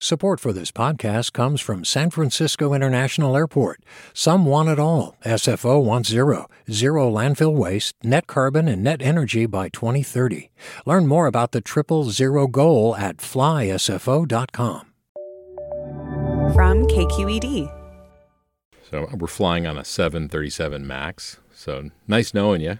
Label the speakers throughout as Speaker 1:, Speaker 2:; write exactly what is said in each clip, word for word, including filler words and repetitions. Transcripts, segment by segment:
Speaker 1: Support for this podcast comes from San Francisco International Airport. Some want it all. S F O wants zero. Zero landfill waste, net carbon, and net energy by twenty thirty. Learn more about the triple zero goal at fly S F O dot com.
Speaker 2: From K Q E D.
Speaker 3: So we're flying on a seven thirty-seven MAX. So nice knowing you.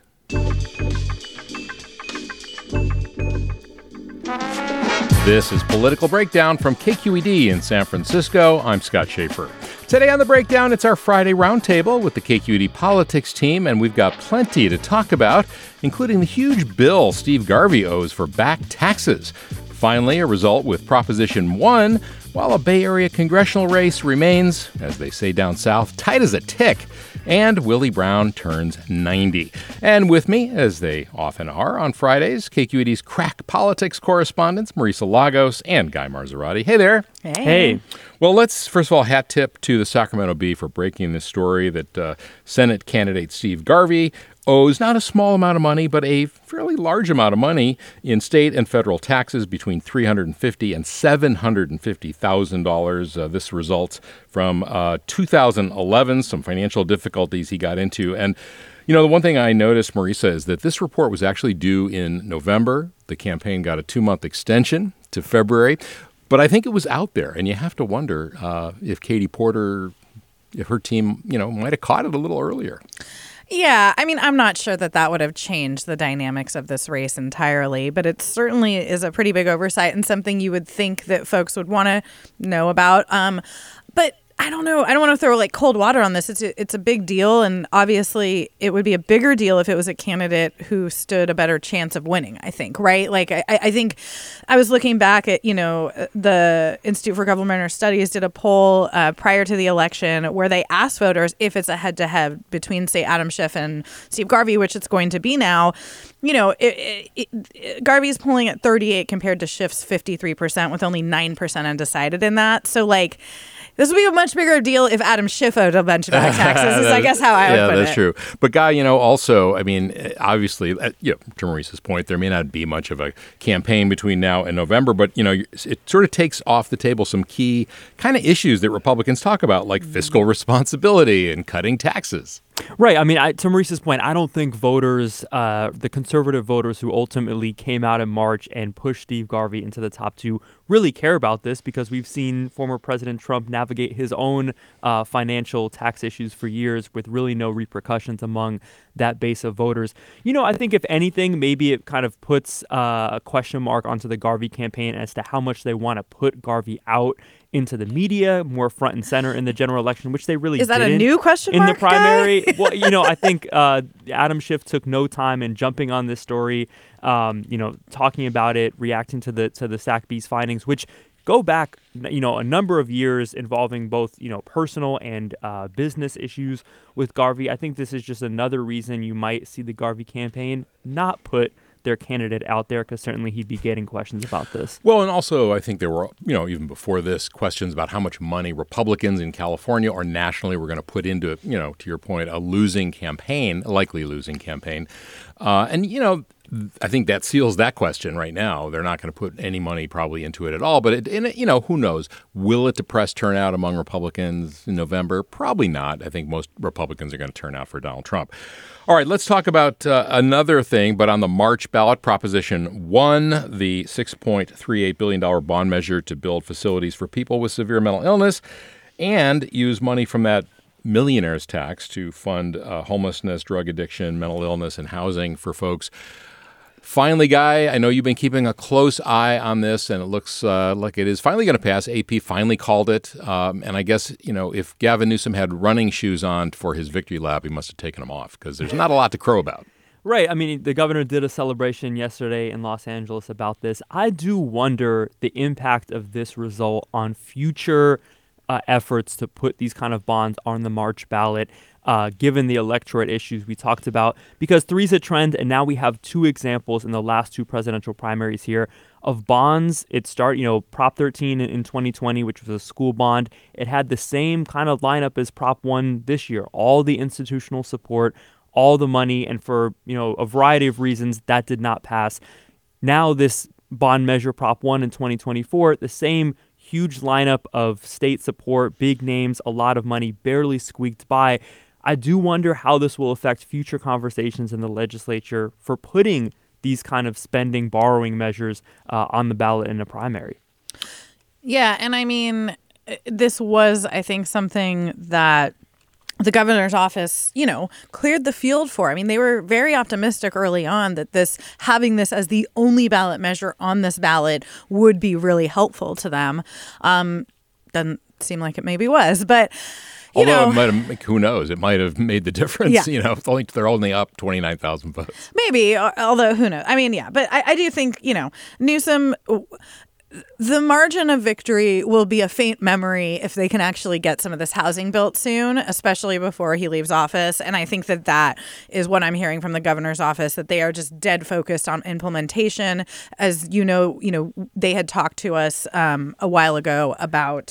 Speaker 3: This is Political Breakdown from K Q E D in San Francisco. I'm Scott Schaefer. Today on The Breakdown, it's our Friday roundtable with the K Q E D politics team, and we've got plenty to talk about, including the huge bill Steve Garvey owes for back taxes. Finally, a result with Proposition one, while a Bay Area congressional race remains, as they say down south, tight as a tick. And Willie Brown turns ninety. And with me, as they often are on Fridays, K Q E D's crack politics correspondents, Marisa Lagos and Guy Marzorati. Hey there.
Speaker 2: Hey.
Speaker 4: Hey.
Speaker 3: Well, let's first of all hat tip to the Sacramento Bee for breaking this story that uh, Senate candidate Steve Garvey owes not a small amount of money, but a fairly large amount of money in state and federal taxes, between three hundred fifty thousand dollars and seven hundred fifty thousand dollars. Uh, this results from uh, two thousand eleven, some financial difficulties he got into. And, you know, the one thing I noticed, Marisa, is that this report was actually due in November. The campaign got a two-month extension to February. But I think it was out there, and you have to wonder uh, if Katie Porter, if her team, you know, might have caught it a little earlier.
Speaker 4: Yeah, I mean, I'm not sure that that would have changed the dynamics of this race entirely, but it certainly is a pretty big oversight and something you would think that folks would want to know about. Um, but I don't know. I don't want to throw like cold water on this. It's a, it's a big deal. And obviously it would be a bigger deal if it was a candidate who stood a better chance of winning, I think. Right. Like, I, I think I was looking back at, you know, the Institute for Governmental Studies did a poll uh, prior to the election where they asked voters if it's a head to head between, say, Adam Schiff and Steve Garvey, which it's going to be now. You know, it, it, it, Garvey's polling at thirty-eight compared to Schiff's fifty-three percent, with only nine percent undecided in that. So, like, this would be a much bigger deal if Adam Schiff owed a bunch of back taxes, is I guess how I would
Speaker 3: yeah,
Speaker 4: put it.
Speaker 3: Yeah, that's true. But, Guy, you know, also, I mean, obviously, uh, you know, to Maurice's point, there may not be much of a campaign between now and November, but, you know, it sort of takes off the table some key kind of issues that Republicans talk about, like fiscal responsibility and cutting taxes.
Speaker 5: Right. I mean, I, to Maurice's point, I don't think voters, uh, the conservative voters who ultimately came out in March and pushed Steve Garvey into the top two, really care about this, because we've seen former President Trump navigate his own uh, financial tax issues for years with really no repercussions among that base of voters. You know, I think if anything, maybe it kind of puts uh, a question mark onto the Garvey campaign as to how much they want to put Garvey out into the media, more front and center in the general election, which they really
Speaker 4: Is that
Speaker 5: didn't
Speaker 4: a new question
Speaker 5: in
Speaker 4: mark,
Speaker 5: the primary.
Speaker 4: Guy?
Speaker 5: Well, you know, I think uh, Adam Schiff took no time in jumping on this story, um, you know, talking about it, reacting to the to the SAC-B's findings, which go back, you know, a number of years involving both, you know, personal and uh, business issues with Garvey. I think this is just another reason you might see the Garvey campaign not put their candidate out there, because certainly he'd be getting questions about this.
Speaker 3: Well, and also I think there were, you know, even before this, questions about how much money Republicans in California or nationally were going to put into, you know, to your point, a losing campaign, a likely losing campaign. Uh, and, you know, I think that seals that question right now. They're not going to put any money probably into it at all. But, it, and it, you know, who knows? Will it depress turnout among Republicans in November? Probably not. I think most Republicans are going to turn out for Donald Trump. All right, let's talk about uh, another thing, but on the March ballot, Proposition one, the six point three eight billion dollars bond measure to build facilities for people with severe mental illness and use money from that millionaire's tax to fund uh, homelessness, drug addiction, mental illness, and housing for folks. Finally, Guy, I know you've been keeping a close eye on this, and it looks uh, like it is finally going to pass. A P finally called it. Um, and I guess, you know, if Gavin Newsom had running shoes on for his victory lap, he must have taken them off, because there's not a lot to crow about.
Speaker 5: Right. I mean, the governor did a celebration yesterday in Los Angeles about this. I do wonder the impact of this result on future uh, efforts to put these kind of bonds on the March ballot. Uh, given the electorate issues we talked about, because three's a trend, and now we have two examples in the last two presidential primaries here of bonds. It started, you know, Prop thirteen in, in twenty twenty, which was a school bond. It had the same kind of lineup as Prop one this year, all the institutional support, all the money, and for, you know, a variety of reasons that did not pass. Now this bond measure, Prop one in twenty twenty-four, the same huge lineup of state support, big names, a lot of money, barely squeaked by. I do wonder how this will affect future conversations in the legislature for putting these kind of spending, borrowing measures uh, on the ballot in a primary.
Speaker 4: Yeah, and I mean, this was, I think, something that the governor's office, you know, cleared the field for. I mean, they were very optimistic early on that this, having this as the only ballot measure on this ballot would be really helpful to them. Um, doesn't seem like it maybe was, but you
Speaker 3: Although
Speaker 4: know,
Speaker 3: it might have, who knows, it might have made the difference.
Speaker 4: Yeah.
Speaker 3: You know, if only, they're only up twenty-nine thousand votes.
Speaker 4: maybe, although who knows? I mean, yeah, but I, I do think, you know, Newsom, the margin of victory will be a faint memory if they can actually get some of this housing built soon, especially before he leaves office. And I think that that is what I'm hearing from the governor's office, that they are just dead focused on implementation. As you know, you know, they had talked to us um, a while ago about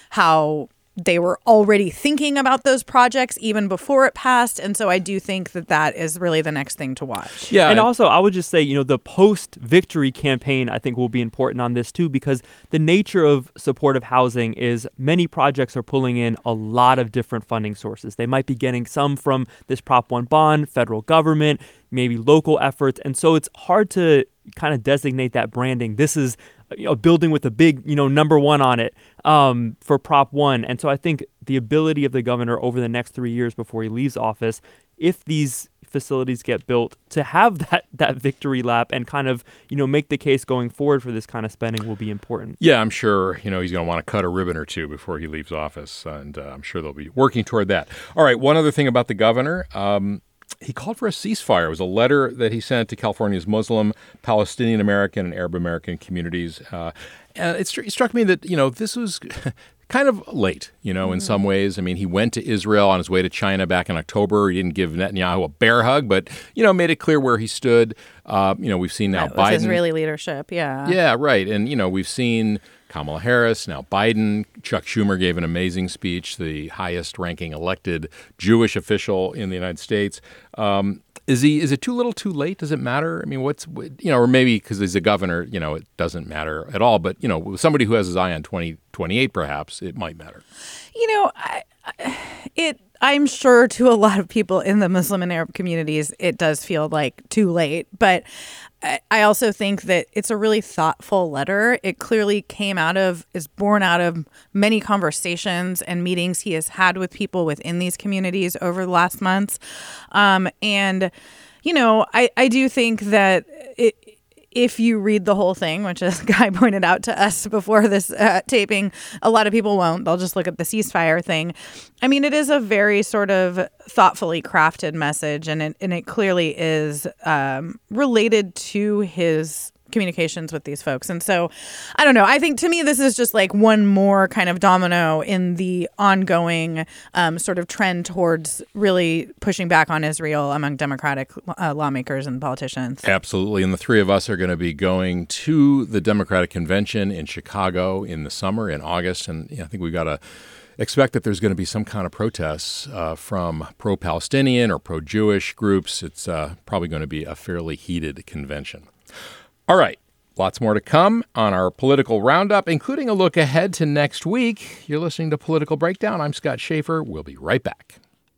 Speaker 4: how they were already thinking about those projects even before it passed. And so I do think that that is really the next thing to watch.
Speaker 5: Yeah. And also, I would just say, you know, the post-victory campaign, I think, will be important on this, too, because the nature of supportive housing is many projects are pulling in a lot of different funding sources. They might be getting some from this Prop one bond, federal government, maybe local efforts. And so it's hard to kind of designate that branding. This is a building with a big, you know, number one on it um, for Prop one. And so I think the ability of the governor over the next three years before he leaves office, if these facilities get built, to have that that victory lap and kind of, you know, make the case going forward for this kind of spending will be important.
Speaker 3: Yeah, I'm sure, you know, he's going to want to cut a ribbon or two before he leaves office. And uh, I'm sure they'll be working toward that. All right, one other thing about the governor. Um, He called for a ceasefire. It was a letter that he sent to California's Muslim, Palestinian American, and Arab American communities. Uh, and it, st- it struck me that, you know, this was kind of late, you know, mm-hmm. in some ways. I mean, he went to Israel on his way to China back in October. He didn't give Netanyahu a bear hug, but, you know, made it clear where he stood. Uh, you know, we've seen now
Speaker 4: Right,
Speaker 3: Biden.
Speaker 4: With Israeli leadership, yeah.
Speaker 3: Yeah, right. And, you know, we've seen Kamala Harris, now Biden. Chuck Schumer gave an amazing speech, the highest-ranking elected Jewish official in the United States. Um, is he? Is it too little, too late? Does it matter? I mean, what's you know, or maybe because he's a governor, you know, it doesn't matter at all. But you know, with somebody who has his eye on twenty twenty-eight, perhaps it might matter.
Speaker 4: You know, I, I, it. I'm sure to a lot of people in the Muslim and Arab communities, it does feel like too late. But I, I also think that it's a really thoughtful letter. It clearly came out of, is born out of many conversations and meetings he has had with people within these communities over the last months. Um, and, you know, I, I do think that it, if you read the whole thing, which as Guy pointed out to us before this uh, taping, a lot of people won't. They'll just look at the ceasefire thing. I mean, it is a very sort of thoughtfully crafted message, and it, and it clearly is um, related to his communications with these folks. And so, I don't know. I think to me, this is just like one more kind of domino in the ongoing um, sort of trend towards really pushing back on Israel among Democratic uh, lawmakers and politicians.
Speaker 3: Absolutely. And the three of us are going to be going to the Democratic Convention in Chicago in the summer, in August. And you know, I think we've got to expect that there's going to be some kind of protests uh, from pro-Palestinian or pro-Jewish groups. It's uh, probably going to be a fairly heated convention. All right, lots more to come on our political roundup, including a look ahead to next week. You're listening to Political Breakdown. I'm Scott Schaefer. We'll be right back.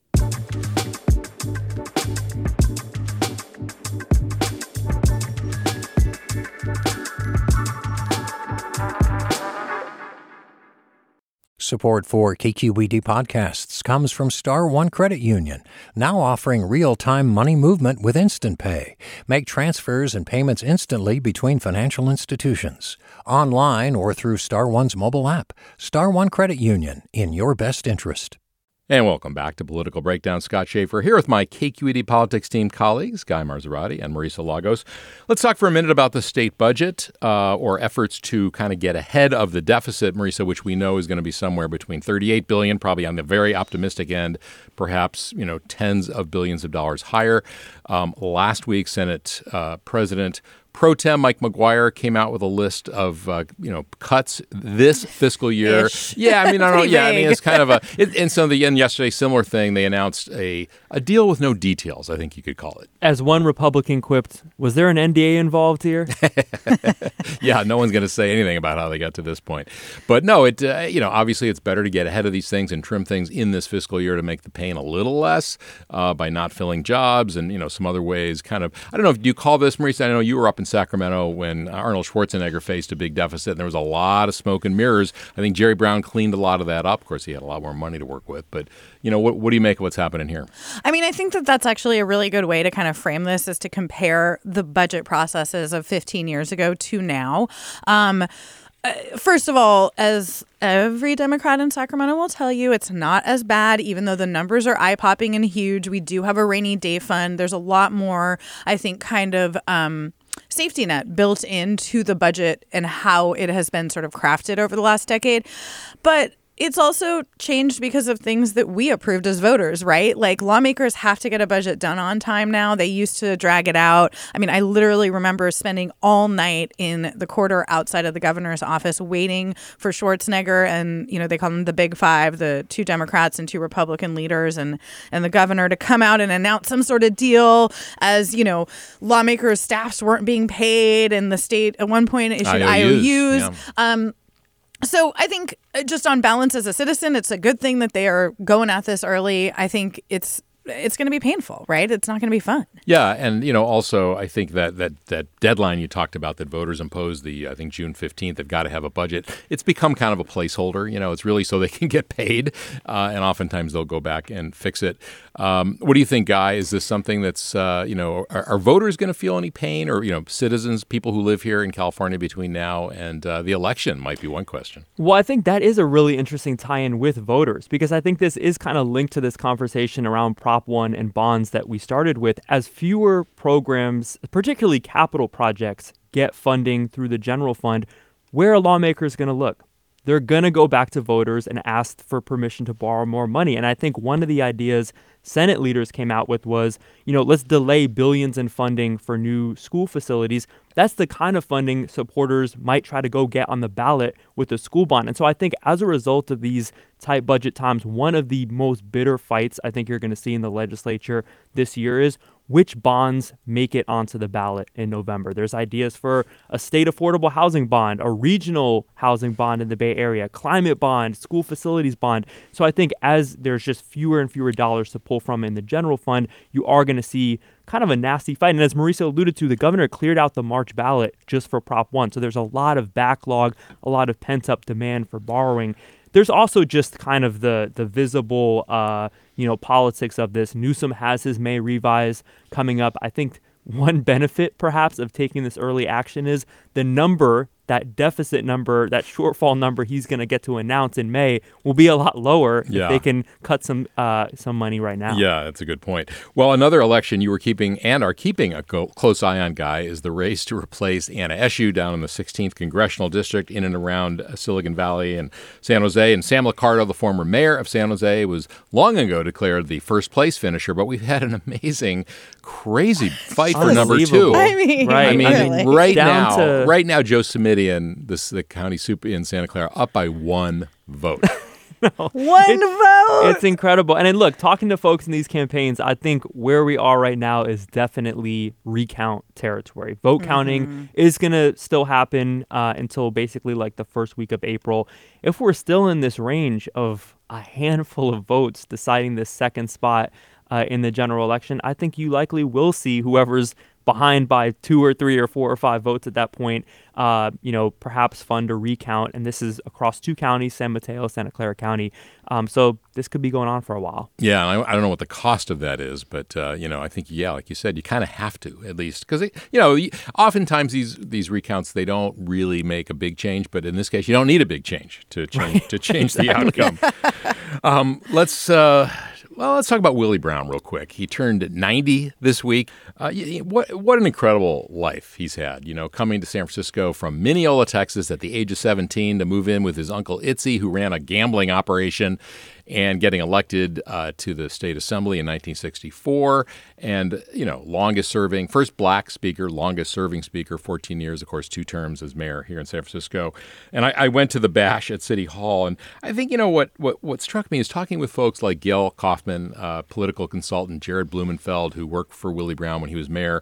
Speaker 1: Support for K Q E D podcasts comes from Star One Credit Union, now offering real-time money movement with Instant Pay. Make transfers and payments instantly between financial institutions, online or through Star One's mobile app. Star One Credit Union, in your best interest.
Speaker 3: And welcome back to Political Breakdown. Scott Schaefer here with my K Q E D Politics team colleagues, Guy Marzorati and Marisa Lagos. Let's talk for a minute about the state budget uh, or efforts to kind of get ahead of the deficit, Marisa, which we know is going to be somewhere between thirty-eight billion dollars, probably on the very optimistic end, perhaps, you know, tens of billions of dollars higher. Um, last week, Senate uh, President Pro Tem Mike McGuire came out with a list of uh, you know cuts this fiscal year.
Speaker 4: Ish.
Speaker 3: Yeah, I mean, I don't know.
Speaker 4: Pretty
Speaker 3: Yeah, I mean,
Speaker 4: vague.
Speaker 3: it's kind of a. It, and so the and yesterday, similar thing. They announced a a deal with no details. I think you could call it.
Speaker 5: As one Republican quipped, was there an N D A involved here?
Speaker 3: Yeah, no one's going to say anything about how they got to this point. But no, it uh, you know obviously it's better to get ahead of these things and trim things in this fiscal year to make the pain a little less uh, by not filling jobs and you know some other ways. Kind of, I don't know if you call this, Maurice. I know you were up in Sacramento when Arnold Schwarzenegger faced a big deficit, and there was a lot of smoke and mirrors. I think Jerry Brown cleaned a lot of that up. Of course, he had a lot more money to work with. But you know, what what do you make of what's happening here?
Speaker 4: I mean, I think that that's actually a really good way to kind of frame this is to compare the budget processes of fifteen years ago to now. Um, uh, first of all, as every Democrat in Sacramento will tell you, it's not as bad, even though the numbers are eye-popping and huge. We do have a rainy day fund. There's a lot more, I think, kind of um, safety net built into the budget and how it has been sort of crafted over the last decade. But it's also changed because of things that we approved as voters, right? Like lawmakers have to get a budget done on time now. They used to drag it out. I mean, I literally remember spending all night in the corridor outside of the governor's office waiting for Schwarzenegger and, you know, they call them the Big Five, the two Democrats and two Republican leaders and, and the governor to come out and announce some sort of deal as, you know, lawmakers' staffs weren't being paid and the state at one point issued I O Us.
Speaker 3: Yeah.
Speaker 4: Um, So I think just on balance as a citizen, it's a good thing that they are going at this early. I think it's it's going to be painful, right? It's not going to be fun.
Speaker 3: Yeah, and you know, also I think that that that deadline you talked about that voters imposed, the I think June fifteenth, they've got to have a budget. It's become kind of a placeholder. You know, it's really so they can get paid, uh, and oftentimes they'll go back and fix it. Um, what do you think, Guy? Is this something that's uh, you know, are, are voters going to feel any pain, or you know, citizens, people who live here in California between now and uh, the election might be one question.
Speaker 5: Well, I think that is a really interesting tie-in with voters because I think this is kind of linked to this conversation around Prop one and bonds that we started with. As fewer programs, particularly capital projects, get funding through the general fund, where are lawmakers going to look? They're going to go back to voters and ask for permission to borrow more money. And I think one of the ideas Senate leaders came out with was, you know, let's delay billions in funding for new school facilities. That's the kind of funding supporters might try to go get on the ballot with the school bond. And so I think as a result of these tight budget times, one of the most bitter fights I think you're going to see in the legislature this year is which bonds make it onto the ballot in November. There's ideas for a state affordable housing bond, a regional housing bond in the Bay Area, climate bond, school facilities bond. So I think as there's just fewer and fewer dollars to pull from in the general fund, you are going to see kind of a nasty fight. And as Mauricio alluded to, the governor cleared out the March ballot just for Prop one. So there's a lot of backlog, a lot of pent-up demand for borrowing. There's also just kind of the the visible, uh, you know, politics of this. Newsom has his May revise coming up. I think one benefit, perhaps, of taking this early action is the number, that deficit number, that shortfall number he's going to get to announce in May will be a lot lower
Speaker 3: Yeah.
Speaker 5: if they can cut some uh, some money right now.
Speaker 3: Yeah, that's a good point. Well, another election you were keeping and are keeping a co- close eye on, Guy, is the race to replace Anna Eshoo down in the sixteenth Congressional District in and around Silicon Valley and San Jose. And Sam Liccardo, the former mayor of San Jose, was long ago declared the first place finisher. But we've had an amazing, crazy fight for number two.
Speaker 5: Unbelievable.
Speaker 4: I mean,
Speaker 5: Right.
Speaker 3: I mean,
Speaker 4: really.
Speaker 3: right
Speaker 5: Down
Speaker 3: now,
Speaker 5: to-
Speaker 3: right now, Joe Simidian, this the county super in Santa Clara, up by one vote.
Speaker 4: One vote.
Speaker 5: It's incredible. And then look, talking to folks in these campaigns, I think where we are right now is definitely recount territory. Vote counting is going to still happen uh, until basically like the first week of April. If we're still in this range of a handful of votes deciding this second spot uh, in the general election, I think you likely will see whoever's behind by two or three or four or five votes at that point, uh, you know, perhaps fund a recount. And this is across two counties, San Mateo, Santa Clara County. Um, so this could be going on for a while.
Speaker 3: Yeah, I, I don't know what the cost of that is, but, uh, you know, I think, yeah, like you said, you kind of have to at least because, you know, oftentimes these these recounts, they don't really make a big change. But in this case, you don't need a big change to change, to change the outcome. um, let's uh, well, let's talk about Willie Brown real quick. He turned ninety this week. Uh, what what an incredible life he's had, you know, coming to San Francisco from Mineola, Texas at the age of seventeen to move in with his uncle Itzy, who ran a gambling operation. and getting elected uh, to the state assembly in nineteen sixty-four. And, you know, longest serving, first black speaker, longest serving speaker, fourteen years, of course, two terms as mayor here in San Francisco. And I, I went to the bash at City Hall. And I think, you know, what what, what struck me is talking with folks like Gail Kaufman, uh, political consultant, Jared Blumenfeld, who worked for Willie Brown when he was mayor.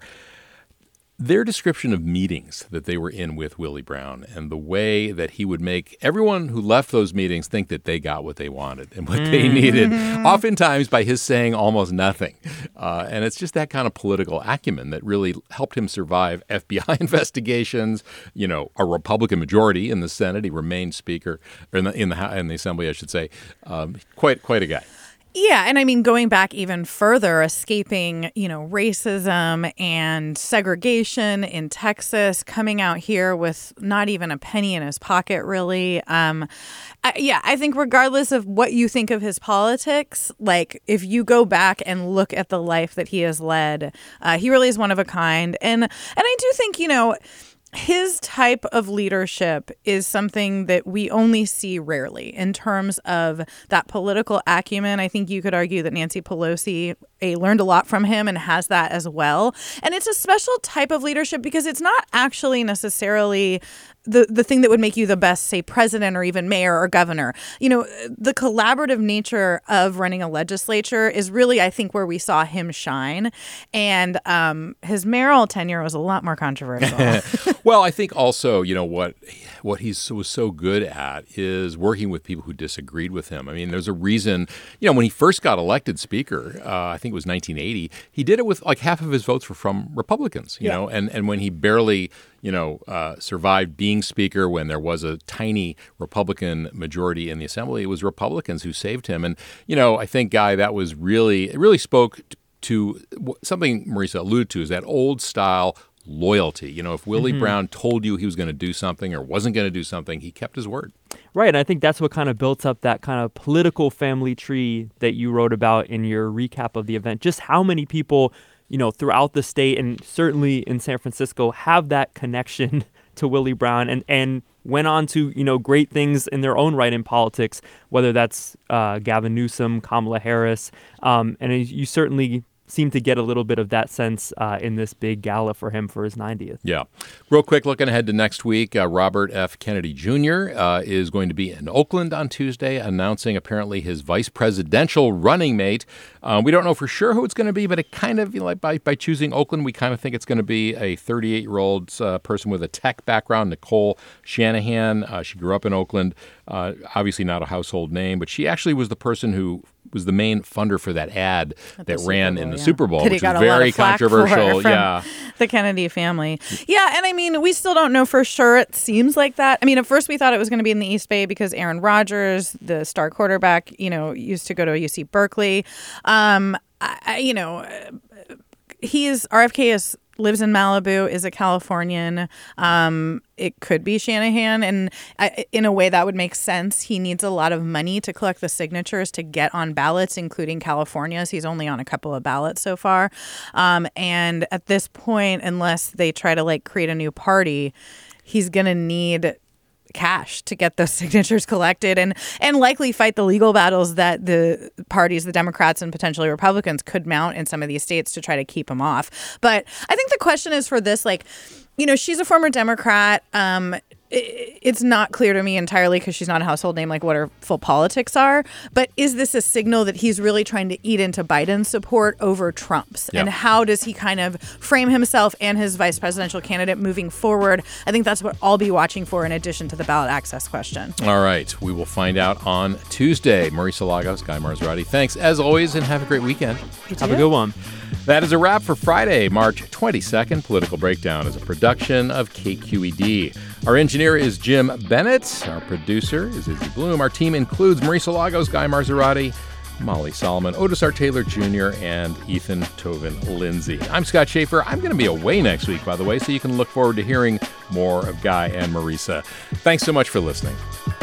Speaker 3: Their description of meetings that they were in with Willie Brown and the way that he would make everyone who left those meetings think that they got what they wanted and what mm-hmm. they needed, oftentimes by his saying almost nothing. Uh, and it's just that kind of political acumen that really helped him survive F B I investigations, you know, a Republican majority in the Senate. He remained Speaker, or in the, in the, in the Assembly, I should say. Um, quite, quite a guy.
Speaker 4: Yeah, and I mean, going back even further, escaping, you know, racism and segregation in Texas, coming out here with not even a penny in his pocket, really. Um, I, yeah, I think regardless of what you think of his politics, like if you go back and look at the life that he has led, uh, he really is one of a kind. And and I do think, you know, his type of leadership is something that we only see rarely in terms of that political acumen. I think you could argue that Nancy Pelosi a, learned a lot from him and has that as well. And it's a special type of leadership because it's not actually necessarily the, the thing that would make you the best, say, president or even mayor or governor. You know, the collaborative nature of running a legislature is really, I think, where we saw him shine. And um, his mayoral tenure was a lot more controversial.
Speaker 3: Well, I think also, you know, what what he was so good at is working with people who disagreed with him. I mean, there's a reason, you know, when he first got elected Speaker, uh, I think it was nineteen eighty, he did it with like half of his votes were from Republicans, you yeah. know, and, and when he barely, you know, uh, survived being Speaker when there was a tiny Republican majority in the Assembly, it was Republicans who saved him. And, you know, I think, Guy, that was really, it really spoke to something Marisa alluded to, is that old style loyalty. You know, if Willie mm-hmm. Brown told you he was going to do something or wasn't going to do something, he kept his word.
Speaker 5: Right. And I think that's what kind of built up that kind of political family tree that you wrote about in your recap of the event. Just how many people, you know, throughout the state and certainly in San Francisco have that connection to Willie Brown and, and went on to, you know, great things in their own right in politics, whether that's uh, Gavin Newsom, Kamala Harris. Um, and you certainly seem to get a little bit of that sense uh, in this big gala for him for his ninetieth.
Speaker 3: Yeah. Real quick, looking ahead to next week, uh, Robert F. Kennedy Junior Uh, is going to be in Oakland on Tuesday, announcing apparently his vice presidential running mate. Uh, we don't know for sure who it's going to be, but it kind of, you know, like by, by choosing Oakland, we kind of think it's going to be a thirty-eight-year-old uh, person with a tech background, Nicole Shanahan. Uh, she grew up in Oakland. Uh, obviously not a household name, but she actually was the person who was the main funder for that ad At that ran Bowl, in the yeah. Super Bowl, which was very controversial. Yeah,
Speaker 4: the Kennedy family. Yeah, and I mean, we still don't know for sure. It seems like that. I mean, at first we thought it was going to be in the East Bay because Aaron Rodgers, the star quarterback, you know, used to go to U C Berkeley. Um, I, you know, he is R F K is. lives in Malibu, is a Californian. Um, it could be Shanahan. And I, in a way that would make sense. He needs a lot of money to collect the signatures to get on ballots, including California's. He's only on a couple of ballots so far. Um, and at this point, unless they try to like create a new party, he's going to need cash to get those signatures collected and and likely fight the legal battles that the parties, the Democrats and potentially Republicans, could mount in some of these states to try to keep him off. But I think the question is for this, like, you know, she's a former Democrat. Um, it, it's not clear to me entirely because she's not a household name, like what her full politics are. But is this a signal that he's really trying to eat into Biden's support over Trump's? Yep. And how does he kind of frame himself and his vice presidential candidate moving forward? I think that's what I'll be watching for in addition to the ballot access question.
Speaker 3: All right. We will find out on Tuesday. Marisa Lagos, Guy Marzorati, thanks as always, and have a great weekend.
Speaker 5: Have a good one.
Speaker 3: That is a wrap for Friday, March twenty-second. Political Breakdown is a production of K Q E D. Our engineer is Jim Bennett. Our producer is Izzy Bloom. Our team includes Marisa Lagos, Guy Marzorati, Molly Solomon, Otis R. Taylor Junior, and Ethan Tovin Lindsay. I'm Scott Schaefer. I'm going to be away next week, by the way, so you can look forward to hearing more of Guy and Marisa. Thanks so much for listening.